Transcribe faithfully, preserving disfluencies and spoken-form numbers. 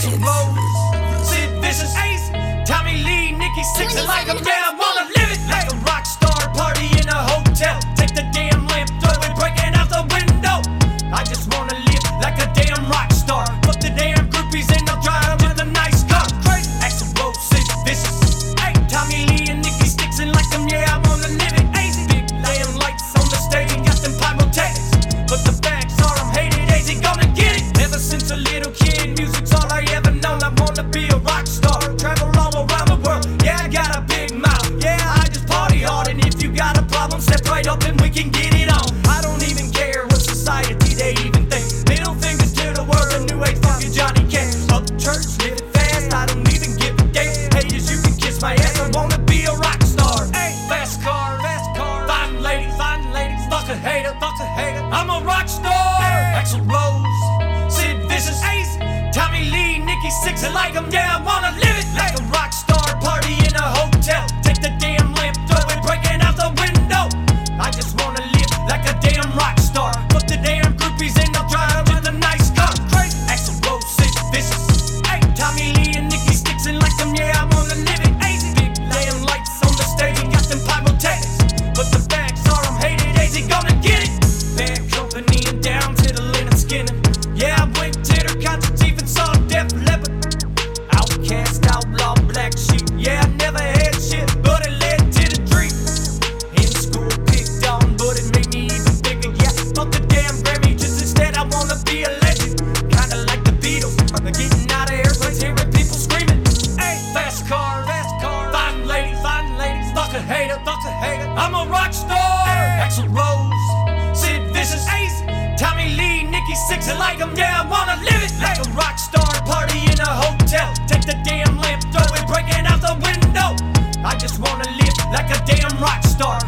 Axl Rose, Sid Vicious, Ace, Tommy Lee, Nikki Sixx, and like I'm down, wanna live it like a rock star. Party in a hotel, take the damn lamp, throw it breaking out the window. I just wanna live like a damn rock star. Put the damn groupies in, I'll drive them in a nice car. Crazy. Axl Rose, Sid Vicious, hey, Tommy Lee and Nikki Sixx, and like them, yeah, I wanna live it easy. Big damn lights on the stage and got them pyrotechnics. But the facts are I'm hated, easy, gonna get it. Ever since a little kid, music's all I ever known. I wanna be a rock star, travel all around the world. Yeah, I got a big mouth, yeah, I just party hard. And if you got a problem, step right up and we can get it on. I don't even care what society they even think. Middle fingers to the world, a new age fucking Johnny Cash. Up the church, live it fast, I don't even give a damn. Haters, you can kiss my ass, I wanna be a rock star. Hey, fast car, fast car, fine ladies, fine ladies. Fuck a hater, fuck a hater, I'm a rock star. Hey. Axl Rose, Sid Vicious, Ace, Tommy Lee, Nikki Sixx, and like them, yeah, I wanna live it like a rock star. Party in a hotel, take the damn lamp, throw it breaking out the window. I just wanna live like a damn rock star. Put the damn groupies in, I'll drive them in a nice car. Crazy. Axl Rose, Sid Vicious, hey, Tommy Lee and Nikki Sixx, and like them, yeah, I wanna live it easy. Big damn lights on the stage and got them pyrotechnics. But the facts are I'm hated, easy, gonna get it. Bad company and down to the Lynyrd Skynyrd. Yeah, I went to their concerts, even saw Def Leppard. Outcast, outlaw, black sheep. Yeah, I never had shit, but it led to the dream. In school, picked on, but it made me even bigger. Yeah, fuck the damn Grammy, just instead I wanna be a legend. Kinda like the Beatles, I'm getting out of airplanes, hearing people screaming. Hey, fast car, fast car, fine ladies, fine ladies. Fuck a hater, fuck a hater, I'm a rock star. Axl Rose, Sid Vicious, Ace, Tommy Lee, Nikki Sixx, and like them, yeah, I wanna live it like a rock star. Party in a hotel, take the damn lamp, throw it breaking out the window. I just wanna live like a damn rock star.